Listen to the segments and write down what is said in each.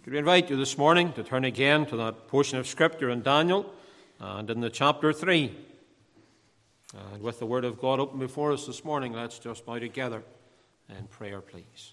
Could we invite you this morning to turn again to that portion of Scripture in Daniel and in the chapter 3. And with the Word of God open before us this morning, let's just bow together in prayer, please.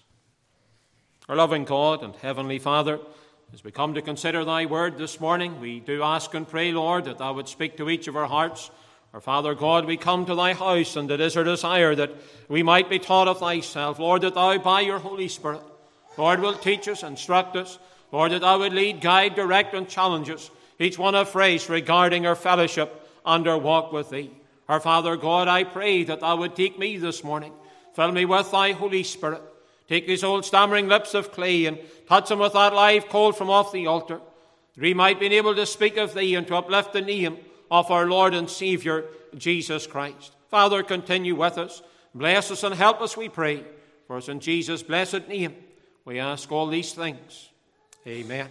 Our loving God and Heavenly Father, as we come to consider Thy Word this morning, we do ask and pray, Lord, that Thou would speak to each of our hearts. Our Father God, we come to Thy house, and it is our desire that we might be taught of Thyself. Lord, that Thou, by Your Holy Spirit, Lord, will teach us, instruct us. Lord, that Thou would lead, guide, direct, and challenge us, each one afresh regarding our fellowship and our walk with Thee. Our Father God, I pray that Thou would take me this morning. Fill me with Thy Holy Spirit. Take these old stammering lips of clay and touch them with that live coal from off the altar, that we might be able to speak of Thee and to uplift the name of our Lord and Saviour, Jesus Christ. Father, continue with us. Bless us and help us, we pray. For us in Jesus' blessed name, we ask all these things. Amen.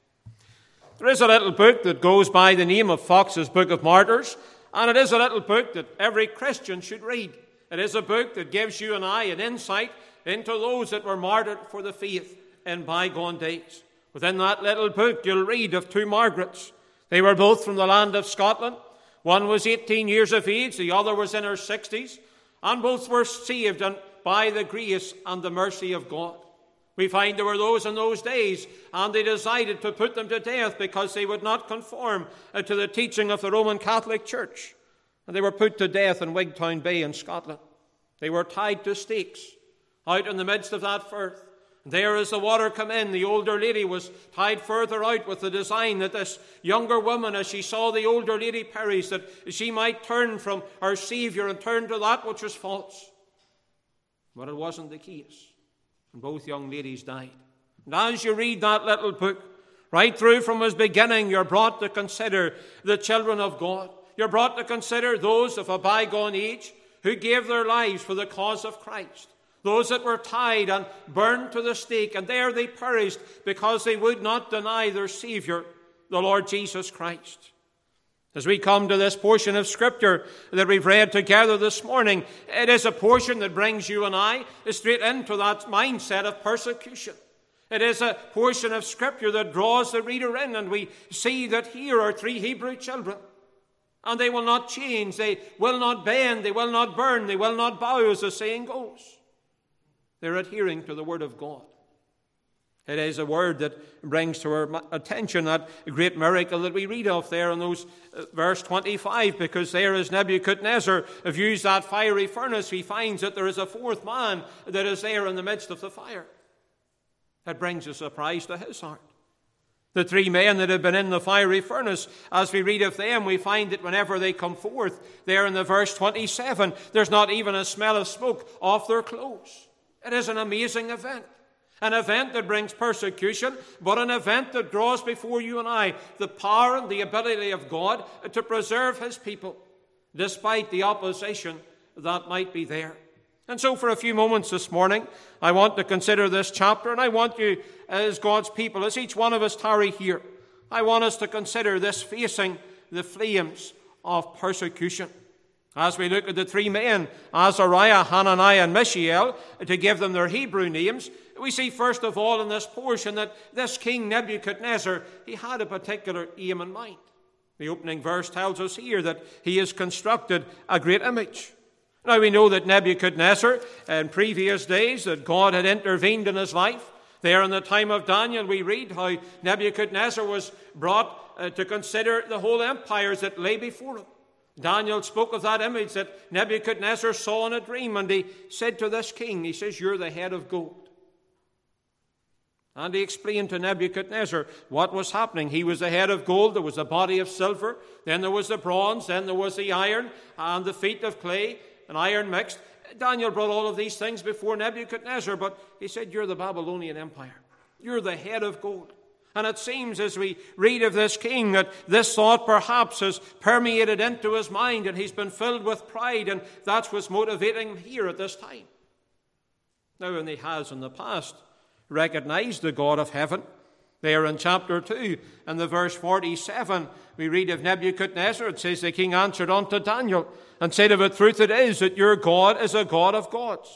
There is a little book that goes by the name of Fox's Book of Martyrs, and it is a little book that every Christian should read. It is a book that gives you and I an insight into those that were martyred for the faith in bygone days. Within that little book, you'll read of two Margarets. They were both from the land of Scotland. One was 18 years of age, the other was in her 60s, and both were saved by the grace and the mercy of God. We find there were those in those days, and they decided to put them to death because they would not conform to the teaching of the Roman Catholic Church. And they were put to death in Wigtown Bay in Scotland. They were tied to stakes out in the midst of that firth. There, as the water came in, the older lady was tied further out with the design that this younger woman, as she saw the older lady perish, that she might turn from her Saviour and turn to that which was false. But it wasn't the case. And both young ladies died. And as you read that little book, right through from its beginning, you're brought to consider the children of God. You're brought to consider those of a bygone age who gave their lives for the cause of Christ. Those that were tied and burned to the stake, and there they perished because they would not deny their Saviour, the Lord Jesus Christ. As we come to this portion of Scripture that we've read together this morning, it is a portion that brings you and I straight into that mindset of persecution. It is a portion of Scripture that draws the reader in, and we see that here are three Hebrew children. And they will not change, they will not bend, they will not burn, they will not bow, as the saying goes. They're adhering to the Word of God. It is a word that brings to our attention that great miracle that we read of there in those verse 25, because there as Nebuchadnezzar views that fiery furnace, he finds that there is a fourth man that is there in the midst of the fire. That brings a surprise to his heart. The three men that have been in the fiery furnace, as we read of them, we find that whenever they come forth, there in the verse 27, there's not even a smell of smoke off their clothes. It is an amazing event. An event that brings persecution, but an event that draws before you and I the power and the ability of God to preserve His people, despite the opposition that might be there. And so for a few moments this morning, I want to consider this chapter, and I want you, as God's people, as each one of us tarry here, I want us to consider this facing the flames of persecution. As we look at the three men, Azariah, Hananiah, and Mishael, to give them their Hebrew names, we see first of all in this portion that this king Nebuchadnezzar, he had a particular aim in mind. The opening verse tells us here that he has constructed a great image. Now we know that Nebuchadnezzar, in previous days, that God had intervened in his life. There in the time of Daniel, we read how Nebuchadnezzar was brought to consider the whole empires that lay before him. Daniel spoke of that image that Nebuchadnezzar saw in a dream, and he said to this king, he says, "You're the head of gold." And he explained to Nebuchadnezzar what was happening. He was the head of gold, there was a body of silver, then there was the bronze, then there was the iron, and the feet of clay, and iron mixed. Daniel brought all of these things before Nebuchadnezzar, but he said, "You're the Babylonian Empire. You're the head of gold." And it seems as we read of this king that this thought perhaps has permeated into his mind, and he's been filled with pride, and that's what's motivating him here at this time. Now, and he has in the past recognized the God of heaven. There in chapter 2, in the verse 47, we read of Nebuchadnezzar. It says, "The king answered unto Daniel and said, Of a truth it is that your God is a God of gods,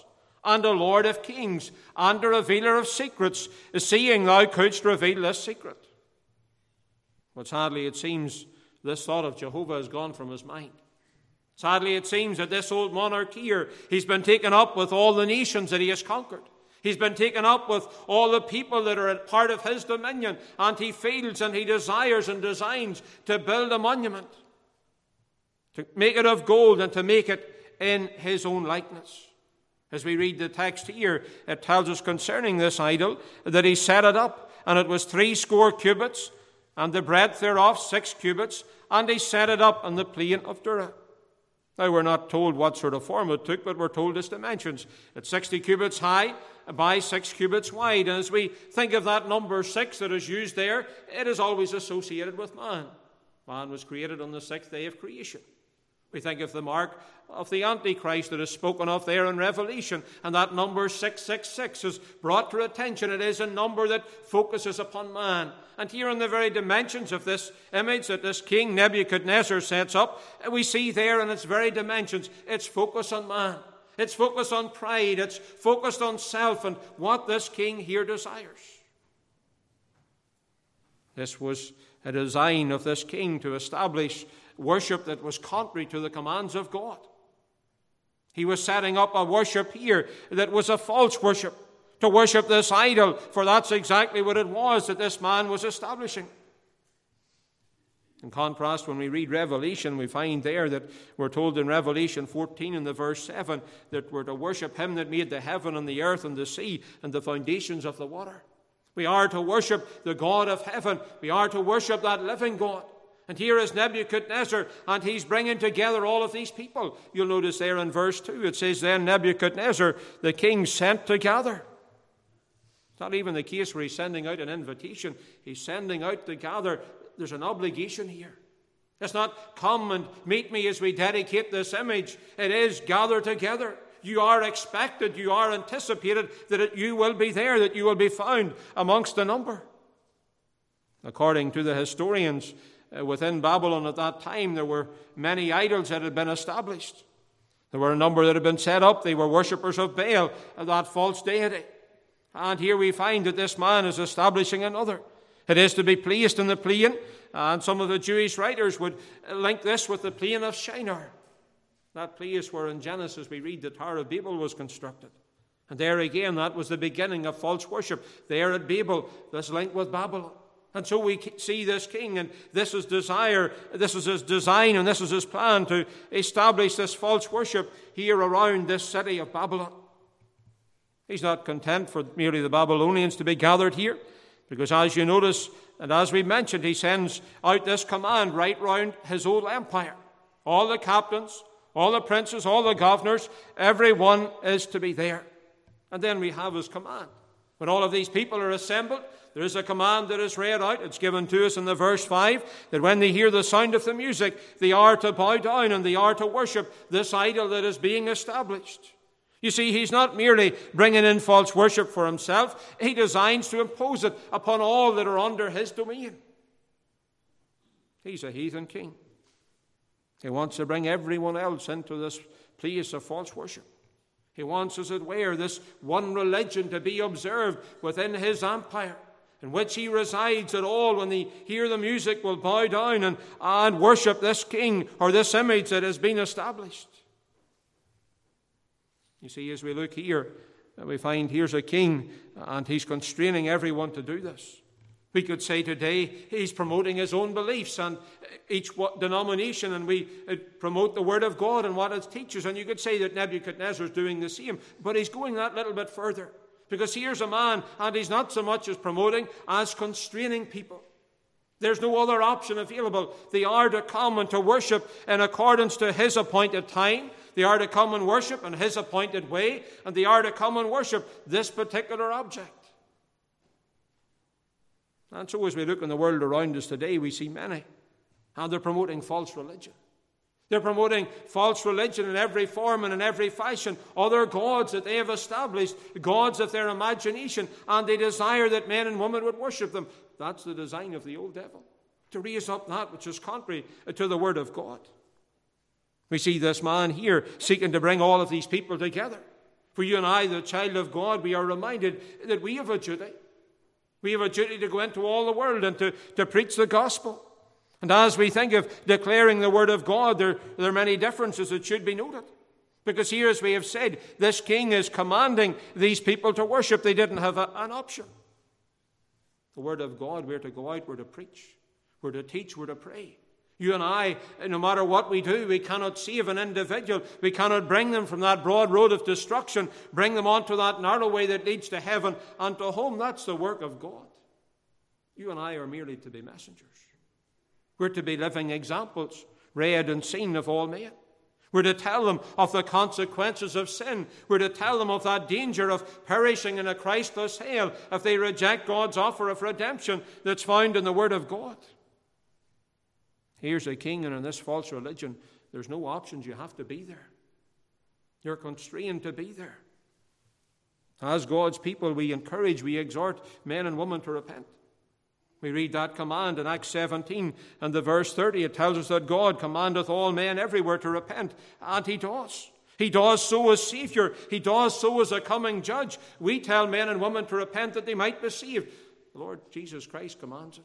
and a Lord of kings, and a revealer of secrets, seeing thou couldst reveal this secret. But sadly, it seems this thought of Jehovah has gone from his mind. Sadly, it seems that this old monarch here, he's been taken up with all the nations that he has conquered. He's been taken up with all the people that are a part of his dominion, and he feels and he desires and designs to build a monument, to make it of gold and to make it in his own likeness. As we read the text here, it tells us concerning this idol that he set it up, and it was 60 cubits, and the breadth thereof 6 cubits, and he set it up on the plain of Dura. Now, we're not told what sort of form it took, but we're told its dimensions. It's 60 cubits high by 6 cubits wide. And as we think of that number 6 that is used there, it is always associated with man. Man was created on the 6th day of creation. We think of the mark of the Antichrist that is spoken of there in Revelation, and that number 666 is brought to attention. It is a number that focuses upon man. And here in the very dimensions of this image that this king Nebuchadnezzar sets up, we see there in its very dimensions, its focus on man. It's focused on pride. It's focused on self and what this king here desires. This was a design of this king to establish worship that was contrary to the commands of God. He was setting up a worship here that was a false worship, to worship this idol, for that's exactly what it was that this man was establishing. In contrast, when we read Revelation, we find there that we're told in Revelation 14 in the verse 7 that we're to worship him that made the heaven and the earth and the sea and the foundations of the water. We are to worship the God of heaven. We are to worship that living God. And here is Nebuchadnezzar, and he's bringing together all of these people. You'll notice there in verse 2, it says, then Nebuchadnezzar, the king, sent to gather. It's not even the case where he's sending out an invitation. He's sending out to gather. There's an obligation here. It's not come and meet me as we dedicate this image. It is gather together. You are expected, you are anticipated that you will be there, that you will be found amongst the number. According to the historians, within Babylon at that time, there were many idols that had been established. There were a number that had been set up. They were worshippers of Baal, that false deity. And here we find that this man is establishing another. It is to be placed in the plain, and some of the Jewish writers would link this with the plain of Shinar, that place where in Genesis we read the Tower of Babel was constructed. And there again, that was the beginning of false worship. There at Babel, this link with Babylon. And so we see this king, and this is desire, this is his design, and this is his plan to establish this false worship here around this city of Babylon. He's not content for merely the Babylonians to be gathered here, because as you notice, and as we mentioned, he sends out this command right round his whole empire. All the captains, all the princes, all the governors, everyone is to be there. And then we have his command. When all of these people are assembled, there is a command that is read out. It's given to us in the verse 5, that when they hear the sound of the music, they are to bow down and they are to worship this idol that is being established. You see, he's not merely bringing in false worship for himself. He designs to impose it upon all that are under his domain. He's a heathen king. He wants to bring everyone else into this place of false worship. He wants, as it were, this one religion to be observed within his empire, in which he resides, that all, when they hear the music, will bow down and worship this king or this image that has been established. You see, as we look here, we find here's a king, and he's constraining everyone to do this. We could say today he's promoting his own beliefs and each denomination, and we promote the Word of God and what it teaches. And you could say that Nebuchadnezzar is doing the same, but he's going that little bit further. Because here's a man, and he's not so much as promoting as constraining people. There's no other option available. They are to come and to worship in accordance to his appointed time. They are to come and worship in his appointed way, and they are to come and worship this particular object. And so as we look in the world around us today, we see many, and they're promoting false religion. They're promoting false religion in every form and in every fashion. Other gods that they have established, gods of their imagination, and they desire that men and women would worship them. That's the design of the old devil, to raise up that which is contrary to the Word of God. We see this man here seeking to bring all of these people together. For you and I, the child of God, we are reminded that we have a duty. We have a duty to go into all the world and to preach the gospel. And as we think of declaring the word of God, there are many differences that should be noted. Because here, as we have said, this king is commanding these people to worship. They didn't have an option. The word of God, we're to go out, we're to preach, we're to teach, we're to pray. You and I, no matter what we do, we cannot save an individual. We cannot bring them from that broad road of destruction, bring them onto that narrow way that leads to heaven and to home. That's the work of God. You and I are merely to be messengers. We're to be living examples, read and seen of all men. We're to tell them of the consequences of sin. We're to tell them of that danger of perishing in a Christless hell if they reject God's offer of redemption that's found in the Word of God. Here's a king, and in this false religion, there's no options. You have to be there. You're constrained to be there. As God's people, we encourage, we exhort men and women to repent. We read that command in Acts 17 and the verse 30. It tells us that God commandeth all men everywhere to repent, and He does. He does so as Savior. He does so as a coming judge. We tell men and women to repent that they might be saved. The Lord Jesus Christ commands it.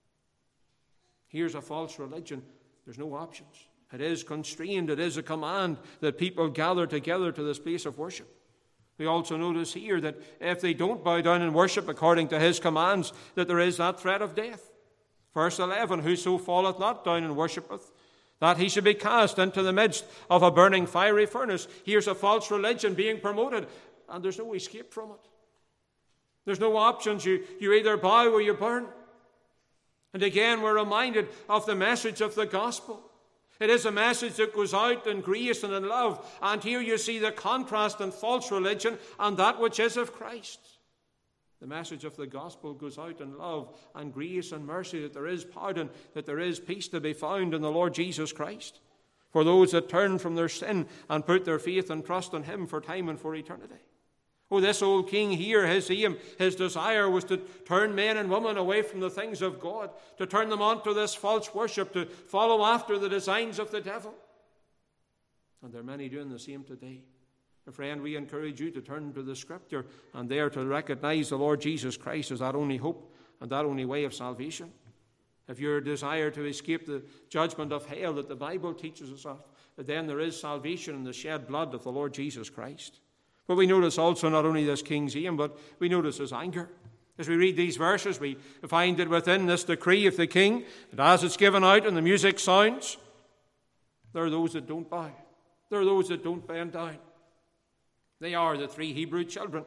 Here's a false religion. There's no options. It is constrained. It is a command that people gather together to this place of worship. We also notice here that if they don't bow down and worship according to His commands, that there is that threat of death. Verse 11, whoso falleth not down and worshipeth, that he should be cast into the midst of a burning fiery furnace. Here's a false religion being promoted, and there's no escape from it. There's no options. You either bow or you burn. And again, we're reminded of the message of the gospel. It is a message that goes out in grace and in love. And here you see the contrast in false religion and that which is of Christ. The message of the gospel goes out in love and grace and mercy, that there is pardon, that there is peace to be found in the Lord Jesus Christ, for those that turn from their sin and put their faith and trust in Him for time and for eternity. Oh, this old king here, his aim, his desire was to turn men and women away from the things of God, to turn them onto this false worship, to follow after the designs of the devil. And there are many doing the same today. Friend, we encourage you to turn to the Scripture and there to recognize the Lord Jesus Christ as that only hope and that only way of salvation. If your desire to escape the judgment of hell that the Bible teaches us of, then there is salvation in the shed blood of the Lord Jesus Christ. But we notice also not only this king's aim, but we notice his anger. As we read these verses, we find that within this decree of the king, that as it's given out and the music sounds, there are those that don't bow. There are those that don't bend down. They are the three Hebrew children,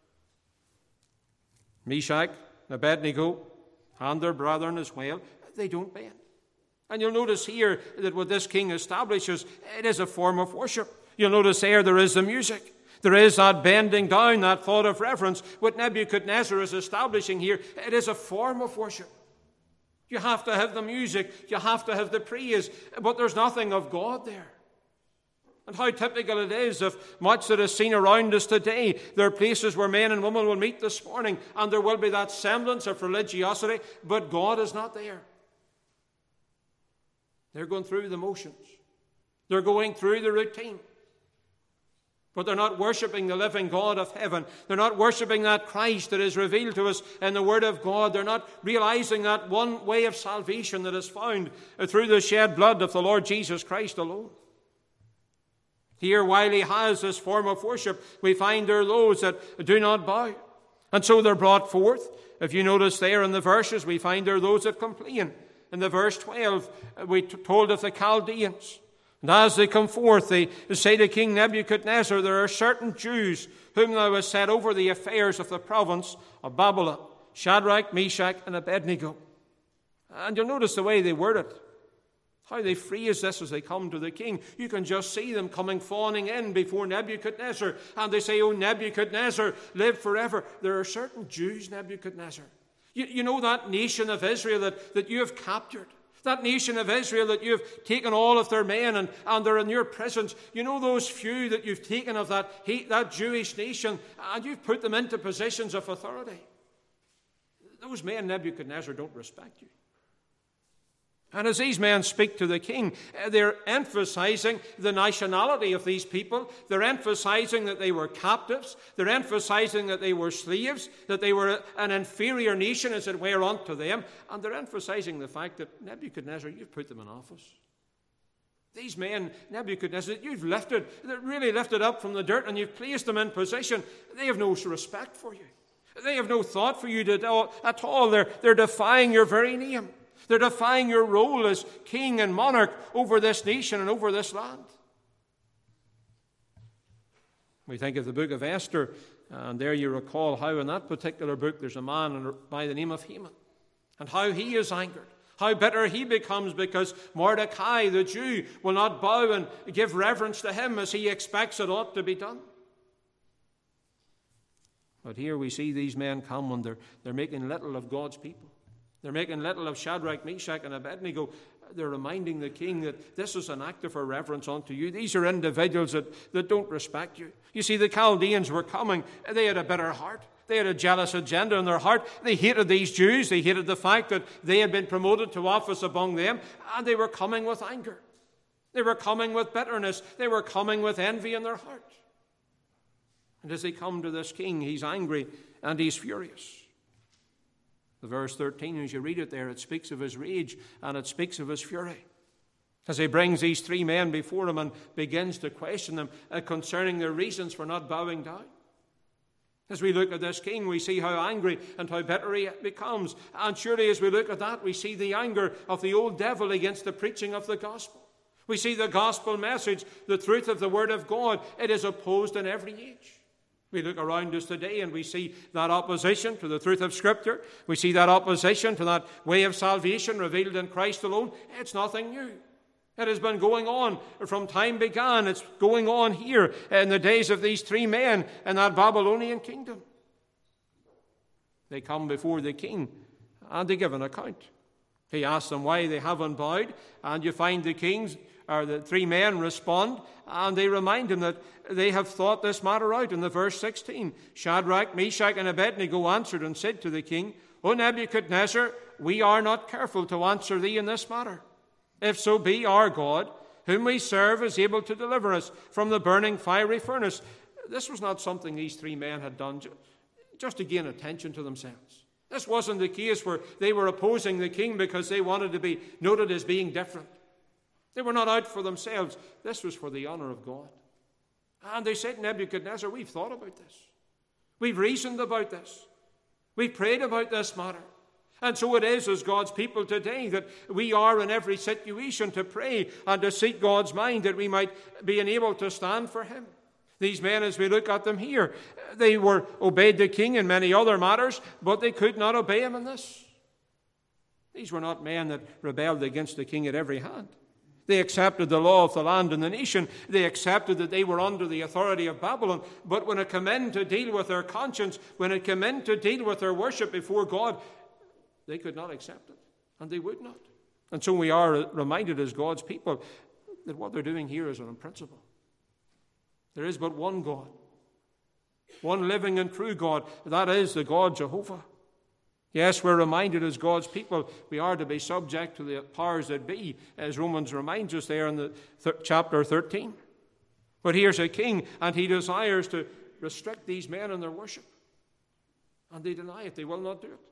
Meshach, Abednego, and their brethren as well. They don't bend. And you'll notice here that what this king establishes, it is a form of worship. You'll notice there is the music. There is that bending down, that thought of reverence. What Nebuchadnezzar is establishing here, it is a form of worship. You have to have the music, you have to have the praise, but there's nothing of God there. And how typical it is of much that is seen around us today. There are places where men and women will meet this morning, and there will be that semblance of religiosity, but God is not there. They're going through the motions. They're going through the routine. But they're not worshiping the living God of heaven. They're not worshiping that Christ that is revealed to us in the Word of God. They're not realizing that one way of salvation that is found through the shed blood of the Lord Jesus Christ alone. Here, while he has this form of worship, we find there are those that do not bow. And so they're brought forth. If you notice there in the verses, we find there are those that complain. In the verse 12, we told of the Chaldeans. And as they come forth, they say to King Nebuchadnezzar, there are certain Jews whom thou hast set over the affairs of the province of Babylon, Shadrach, Meshach, and Abednego. And you'll notice the way they word it, how they phrase this as they come to the king. You can just see them coming fawning in before Nebuchadnezzar, and they say, "O Nebuchadnezzar, live forever." There are certain Jews, Nebuchadnezzar. You know that nation of Israel that you have captured. That nation of Israel that you've taken all of their men and they're in your prisons. You know those few that you've taken of that Jewish nation, and you've put them into positions of authority. Those men, Nebuchadnezzar, don't respect you. And as these men speak to the king, they're emphasizing the nationality of these people. They're emphasizing that they were captives. They're emphasizing that they were slaves, that they were an inferior nation, as it were, unto them. And they're emphasizing the fact that, Nebuchadnezzar, you've put them in office. These men, Nebuchadnezzar, you've really lifted up from the dirt, and you've placed them in position. They have no respect for you. They have no thought for you at all. They're defying your very name. They're defying your role as king and monarch over this nation and over this land. We think of the book of Esther, and there you recall how in that particular book there's a man by the name of Haman, and how he is angered, how bitter he becomes because Mordecai, the Jew, will not bow and give reverence to him as he expects it ought to be done. But here we see these men come and they're making little of God's people. They're making little of Shadrach, Meshach, and Abednego. They're reminding the king that this is an act of reverence unto you. These are individuals that don't respect you. You see, the Chaldeans were coming. They had a bitter heart. They had a jealous agenda in their heart. They hated these Jews. They hated the fact that they had been promoted to office among them. And they were coming with anger. They were coming with bitterness. They were coming with envy in their heart. And as they come to this king, he's angry and he's furious. The verse 13, as you read it there, it speaks of his rage and it speaks of his fury. As he brings these three men before him and begins to question them concerning their reasons for not bowing down. As we look at this king, we see how angry and how bitter he becomes. And surely as we look at that, we see the anger of the old devil against the preaching of the gospel. We see the gospel message, the truth of the word of God. It is opposed in every age. We look around us today and we see that opposition to the truth of Scripture. We see that opposition to that way of salvation revealed in Christ alone. It's nothing new. It has been going on from time began. It's going on here in the days of these three men in that Babylonian kingdom. They come before the king and they give an account. He asks them why they haven't bowed, and you find the three men respond, and they remind him that they have thought this matter out. In the verse 16, Shadrach, Meshach, and Abednego answered and said to the king, O Nebuchadnezzar, we are not careful to answer thee in this matter. If so be, our God, whom we serve, is able to deliver us from the burning fiery furnace. This was not something these three men had done just to gain attention to themselves. This wasn't the case where they were opposing the king because they wanted to be noted as being different. They were not out for themselves. This was for the honor of God. And they said, Nebuchadnezzar, we've thought about this. We've reasoned about this. We've prayed about this matter. And so it is as God's people today that we are in every situation to pray and to seek God's mind that we might be able to stand for him. These men, as we look at them here, they obeyed the king in many other matters, but they could not obey him in this. These were not men that rebelled against the king at every hand. They accepted the law of the land and the nation. They accepted that they were under the authority of Babylon. But when it came in to deal with their conscience, when it came in to deal with their worship before God, they could not accept it, and they would not. And so we are reminded as God's people that what they're doing here is an principle. There is but one God, one living and true God. That is the God Jehovah. Yes, we're reminded as God's people we are to be subject to the powers that be, as Romans reminds us there in the chapter 13. But here's a king, and he desires to restrict these men in their worship. And they deny it. They will not do it.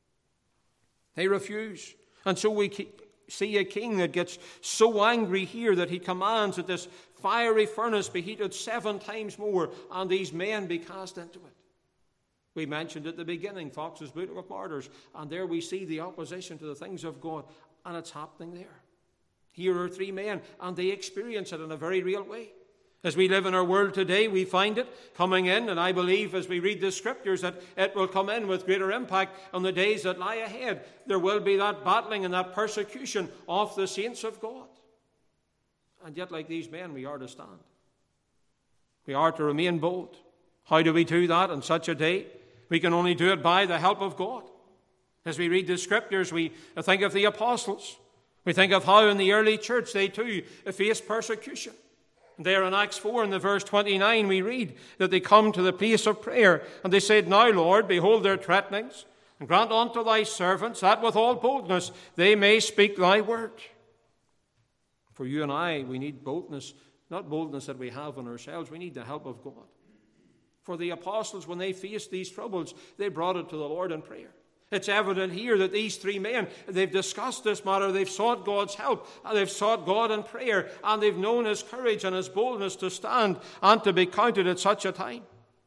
They refuse. And so we see a king that gets so angry here that he commands that this fiery furnace be heated 7 times more, and these men be cast into it. We mentioned at the beginning Fox's Book of Martyrs, and there we see the opposition to the things of God, and it's happening there. Here are 3 men, and they experience it in a very real way. As we live in our world today, we find it coming in, and I believe as we read the Scriptures that it will come in with greater impact on the days that lie ahead. There will be that battling and that persecution of the saints of God. And yet, like these men, we are to stand. We are to remain bold. How do we do that in such a day? We can only do it by the help of God. As we read the Scriptures, we think of the apostles. We think of how in the early church they too faced persecution. There in Acts 4 in the verse 29 we read that they come to the place of prayer and they said, Now, Lord, behold their threatenings. And grant unto thy servants that with all boldness they may speak thy word. For you and I, we need boldness, not boldness that we have in ourselves. We need the help of God. For the apostles, when they faced these troubles, they brought it to the Lord in prayer. It's evident here that these three men, they've discussed this matter, they've sought God's help, and they've sought God in prayer, and they've known his courage and his boldness to stand and to be counted at such a time.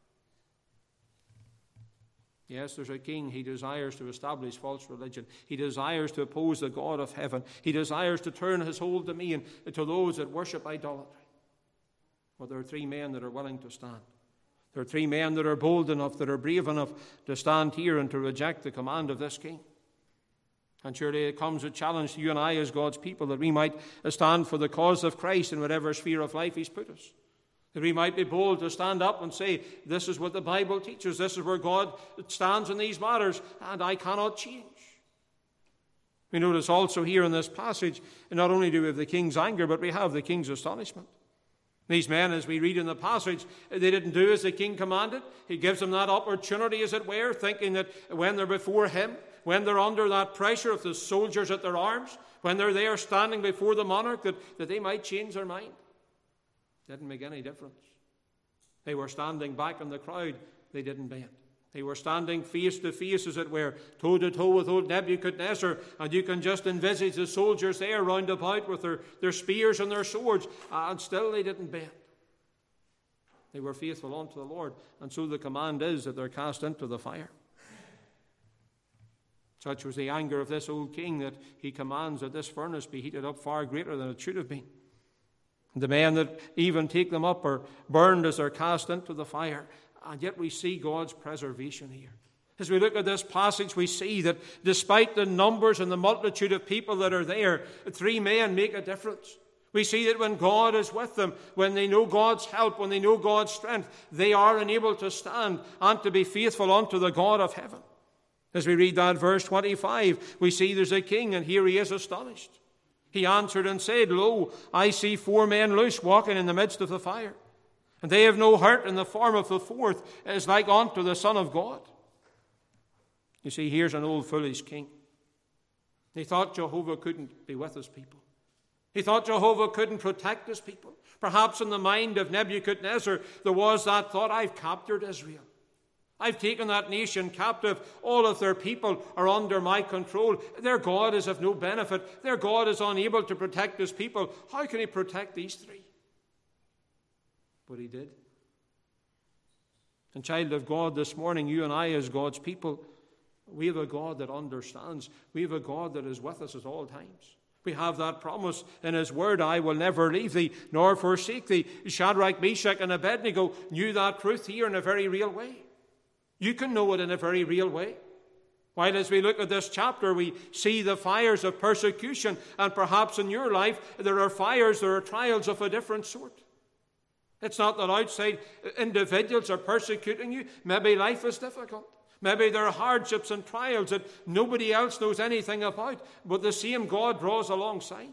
Yes, there's a king. He desires to establish false religion. He desires to oppose the God of heaven. He desires to turn his whole domain to those that worship idolatry. But there are three men that are willing to stand. There are three men that are bold enough, that are brave enough to stand here and to reject the command of this king. And surely it comes a challenge to you and I as God's people that we might stand for the cause of Christ in whatever sphere of life he's put us. That we might be bold to stand up and say, this is what the Bible teaches, this is where God stands in these matters, and I cannot change. We notice also here in this passage, not only do we have the king's anger, but we have the king's astonishment. These men, as we read in the passage, they didn't do as the king commanded. He gives them that opportunity, as it were, thinking that when they're before him, when they're under that pressure of the soldiers at their arms, when they're there standing before the monarch, that they might change their mind. Didn't make any difference. They were standing back in the crowd. They didn't bend. They were standing face to face, as it were, toe to toe with old Nebuchadnezzar, and you can just envisage the soldiers there round about with their spears and their swords, and still they didn't bend. They were faithful unto the Lord, and so the command is that they're cast into the fire. Such was the anger of this old king that he commands that this furnace be heated up far greater than it should have been. The men that even take them up are burned as they're cast into the fire. And yet we see God's preservation here. As we look at this passage, we see that despite the numbers and the multitude of people that are there, three men make a difference. We see that when God is with them, when they know God's help, when they know God's strength, they are enabled to stand and to be faithful unto the God of heaven. As we read that verse 25, we see there's a king, and here he is astonished. He answered and said, Lo, I see 4 men loose walking in the midst of the fire. And they have no hurt, and the form of the fourth is like unto the Son of God. You see, here's an old foolish king. He thought Jehovah couldn't be with his people. He thought Jehovah couldn't protect his people. Perhaps in the mind of Nebuchadnezzar there was that thought, I've captured Israel. I've taken that nation captive. All of their people are under my control. Their God is of no benefit. Their God is unable to protect his people. How can he protect these 3? But he did. And child of God, this morning, you and I as God's people, we have a God that understands. We have a God that is with us at all times. We have that promise in his word, I will never leave thee nor forsake thee. Shadrach, Meshach, and Abednego knew that truth here in a very real way. You can know it in a very real way. While as we look at this chapter, we see the fires of persecution, and perhaps in your life there are fires, there are trials of a different sort. It's not that outside individuals are persecuting you. Maybe life is difficult. Maybe there are hardships and trials that nobody else knows anything about, but the same God draws alongside.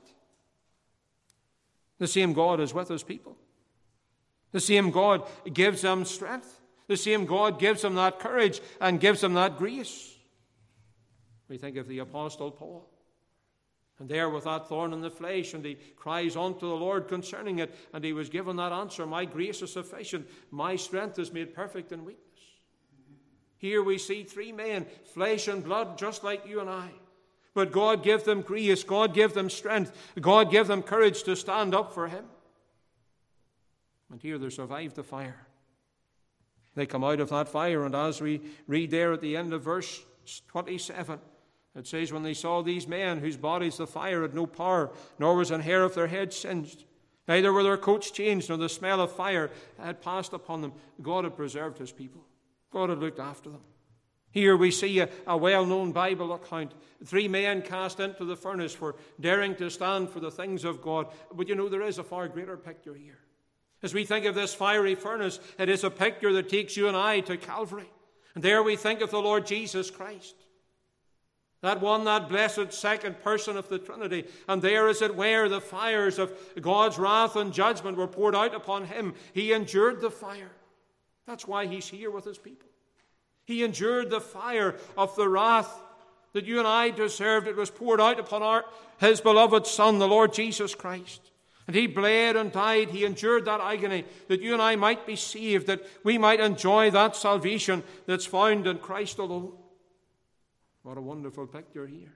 The same God is with his people. The same God gives them strength. The same God gives them that courage and gives them that grace. We think of the Apostle Paul. And there with that thorn in the flesh, and he cries unto the Lord concerning it, and he was given that answer, my grace is sufficient, my strength is made perfect in weakness. Here we see 3 men, flesh and blood, just like you and I. But God gave them grace, God gave them strength, God gave them courage to stand up for him. And here they survived the fire. They come out of that fire, and as we read there at the end of verse 27, it says, when they saw these men, whose bodies the fire had no power, nor was an hair of their head singed, neither were their coats changed, nor the smell of fire had passed upon them, God had preserved his people. God had looked after them. Here we see a well-known Bible account. 3 men cast into the furnace for daring to stand for the things of God. But you know, there is a far greater picture here. As we think of this fiery furnace, it is a picture that takes you and I to Calvary. And there we think of the Lord Jesus Christ. That one, that blessed second person of the Trinity. And there, as it were, the fires of God's wrath and judgment were poured out upon him. He endured the fire. That's why he's here with his people. He endured the fire of the wrath that you and I deserved. It was poured out upon his beloved Son, the Lord Jesus Christ. And he bled and died. He endured that agony that you and I might be saved, that we might enjoy that salvation that's found in Christ alone. What a wonderful picture here.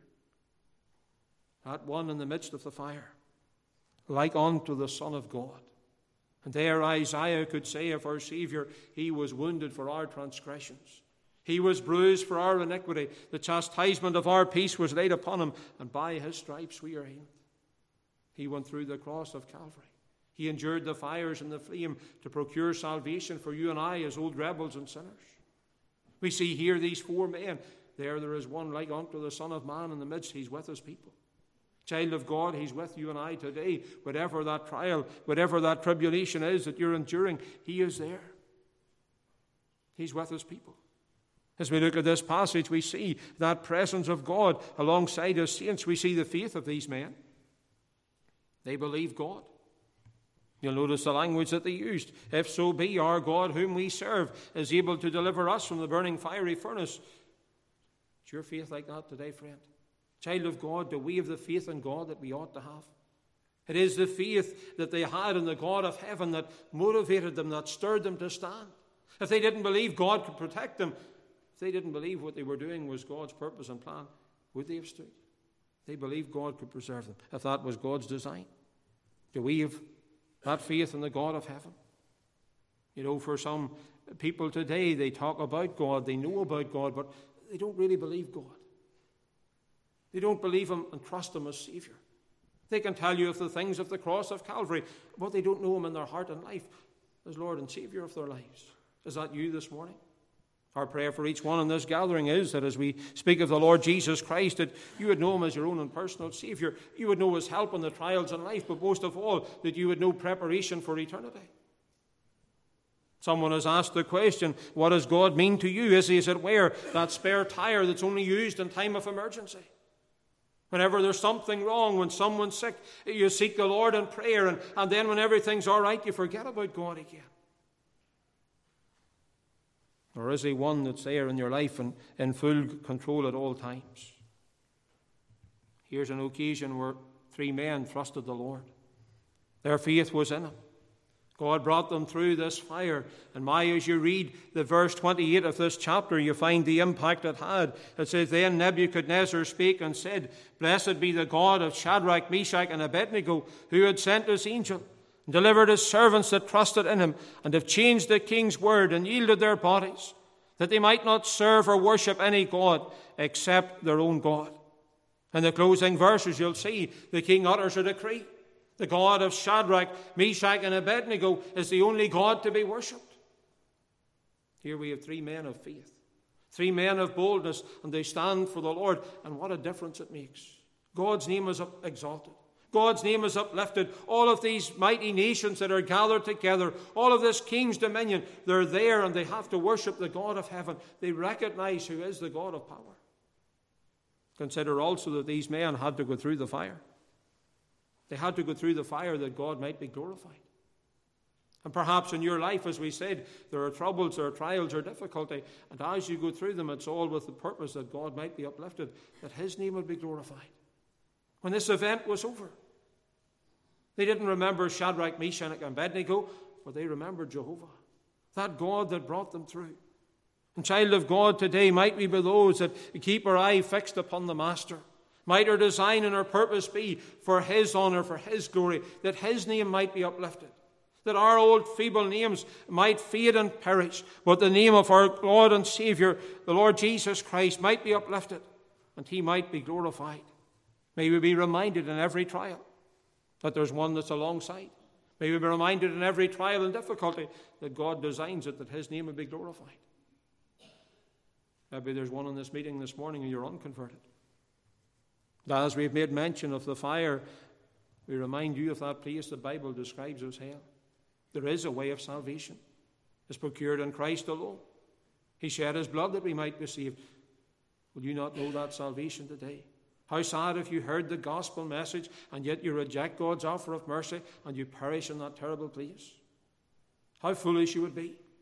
That one in the midst of the fire, like unto the Son of God. And there Isaiah could say of our Savior, he was wounded for our transgressions. He was bruised for our iniquity. The chastisement of our peace was laid upon him, and by his stripes we are healed. He went through the cross of Calvary. He endured the fires and the flame to procure salvation for you and I as old rebels and sinners. We see here these four men. There is one like unto the Son of Man in the midst. He's with his people. Child of God, he's with you and I today. Whatever that trial, whatever that tribulation is that you're enduring, he is there. He's with his people. As we look at this passage, we see that presence of God alongside his saints. We see the faith of these men. They believe God. You'll notice the language that they used. If so be our God whom we serve is able to deliver us from the burning fiery furnace. Is your faith like that today, friend? Child of God, do we have the faith in God that we ought to have? It is the faith that they had in the God of heaven that motivated them, that stirred them to stand. If they didn't believe God could protect them, if they didn't believe what they were doing was God's purpose and plan, would they have stood? They believed God could preserve them, if that was God's design. Do we have that faith in the God of heaven? You know, for some people today, they talk about God, they know about God, but they don't really believe God. They don't believe him and trust him as Savior. They can tell you of the things of the cross of Calvary, but they don't know him in their heart and life as Lord and Savior of their lives. Is that you this morning? Our prayer for each one in this gathering is that as we speak of the Lord Jesus Christ, that you would know him as your own and personal Savior. You would know his help in the trials in life, but most of all, that you would know preparation for eternity. Someone has asked the question, what does God mean to you? Is he, as it were, that spare tire that's only used in time of emergency? Whenever there's something wrong, when someone's sick, you seek the Lord in prayer, and then when everything's all right, you forget about God again. Or is he one that's there in your life and in full control at all times? Here's an occasion where three men trusted the Lord. Their faith was in him. God brought them through this fire. And as you read the verse 28 of this chapter, you find the impact it had. It says, Then Nebuchadnezzar spake and said, Blessed be the God of Shadrach, Meshach, and Abednego, who had sent his angel, and delivered his servants that trusted in him, and have changed the king's word, and yielded their bodies, that they might not serve or worship any god except their own God. In the closing verses, you'll see the king utters a decree. The God of Shadrach, Meshach, and Abednego is the only God to be worshipped. Here we have three men of faith, three men of boldness, and they stand for the Lord. And what a difference it makes. God's name is exalted. God's name is uplifted. All of these mighty nations that are gathered together, all of this king's dominion, they're there and they have to worship the God of heaven. They recognize who is the God of power. Consider also that these men had to go through the fire. They had to go through the fire that God might be glorified. And perhaps in your life, as we said, there are troubles, there are trials, there are difficulty. And as you go through them, it's all with the purpose that God might be uplifted, that his name would be glorified. When this event was over, they didn't remember Shadrach, Meshach, and Abednego, but they remembered Jehovah, that God that brought them through. And child of God, today might we be those that keep our eye fixed upon the Master. Might our design and our purpose be for his honor, for his glory, that his name might be uplifted, that our old feeble names might fade and perish, but the name of our Lord and Savior, the Lord Jesus Christ, might be uplifted, and he might be glorified. May we be reminded in every trial that there's one that's alongside. May we be reminded in every trial and difficulty that God designs it, that his name would be glorified. Maybe there's one in this meeting this morning and you're unconverted. As we've made mention of the fire, we remind you of that place the Bible describes as hell. There is a way of salvation. It's procured in Christ alone. He shed his blood that we might be saved. Will you not know that salvation today? How sad if you heard the gospel message and yet you reject God's offer of mercy and you perish in that terrible place. How foolish you would be.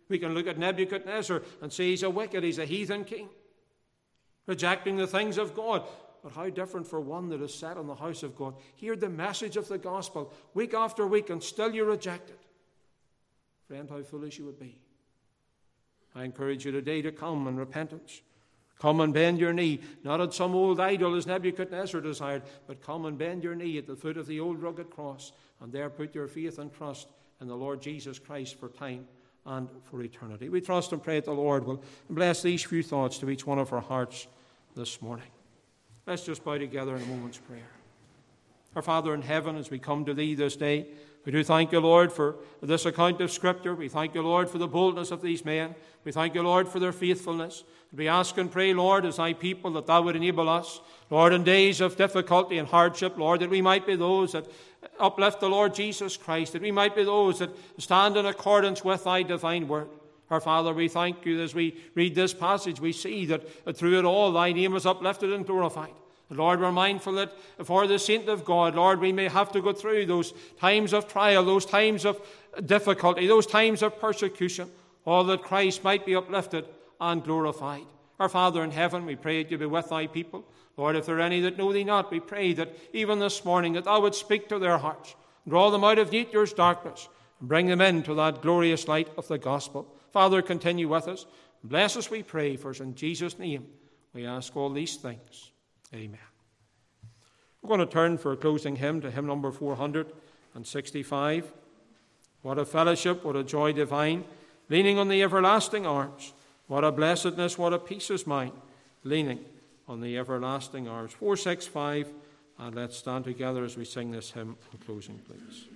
We can look at Nebuchadnezzar and say he's a wicked, he's a heathen king, rejecting the things of God. But how different for one that is set in the house of God. Hear the message of the gospel week after week, and still you reject it. Friend, how foolish you would be. I encourage you today to come in repentance. Come and bend your knee, not at some old idol as Nebuchadnezzar desired, but come and bend your knee at the foot of the old rugged cross, and there put your faith and trust in the Lord Jesus Christ for time and for eternity. We trust and pray that the Lord will bless these few thoughts to each one of our hearts this morning. Let's just bow together in a moment's prayer. Our Father in heaven, as we come to Thee this day, we do thank You, Lord, for this account of Scripture. We thank You, Lord, for the boldness of these men. We thank You, Lord, for their faithfulness. We ask and pray, Lord, as Thy people, that Thou would enable us, Lord, in days of difficulty and hardship, Lord, that we might be those that uplift the Lord Jesus Christ, that we might be those that stand in accordance with Thy divine word. Our Father, we thank You as we read this passage, we see that through it all Thy name is uplifted and glorified. Lord, we're mindful that for the saint of God, Lord, we may have to go through those times of trial, those times of difficulty, those times of persecution, all that Christ might be uplifted and glorified. Our Father in heaven, we pray that You be with Thy people. Lord, if there are any that know Thee not, we pray that even this morning that Thou would speak to their hearts, draw them out of nature's darkness, and bring them into that glorious light of the gospel. Father, continue with us. Bless us, we pray, for in Jesus' name we ask all these things. Amen. We're going to turn for a closing hymn to hymn number 465. What a fellowship, what a joy divine, leaning on the everlasting arms. What a blessedness, what a peace is mine, leaning on the everlasting arms. 465, and let's stand together as we sing this hymn in closing, please.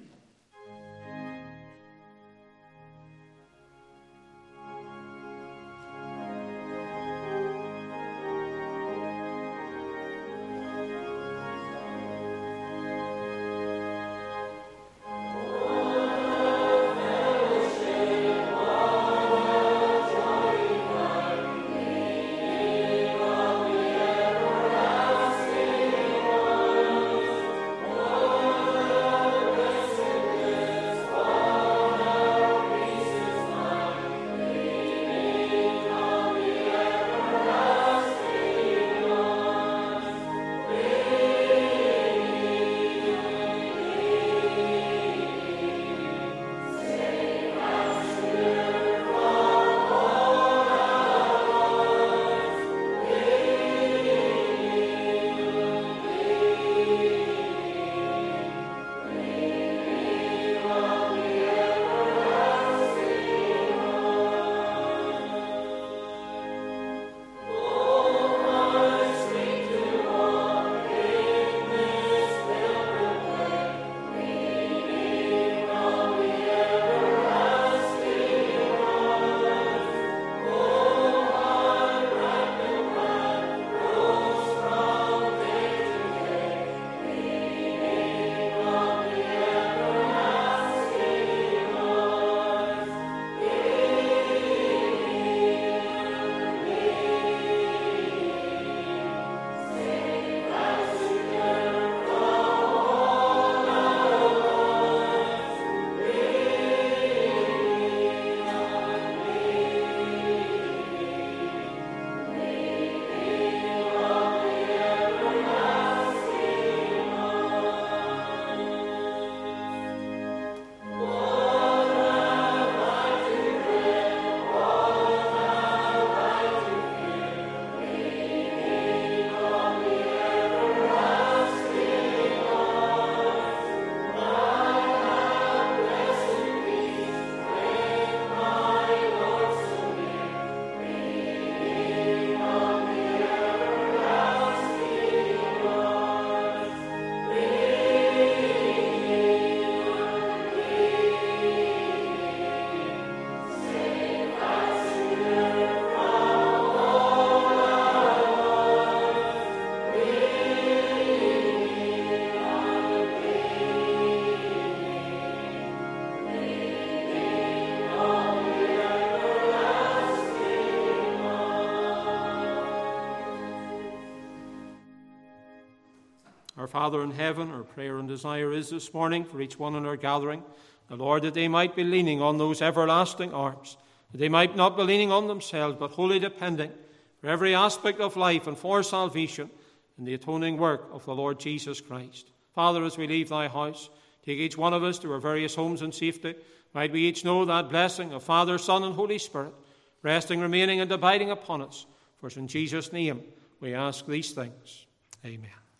Our Father in heaven, our prayer and desire is this morning for each one in our gathering, the Lord, that they might be leaning on those everlasting arms, that they might not be leaning on themselves, but wholly depending for every aspect of life and for salvation in the atoning work of the Lord Jesus Christ. Father, as we leave thy house, take each one of us to our various homes in safety. Might we each know that blessing of Father, Son, and Holy Spirit, resting, remaining, and abiding upon us. For it's in Jesus' name we ask these things. Amen.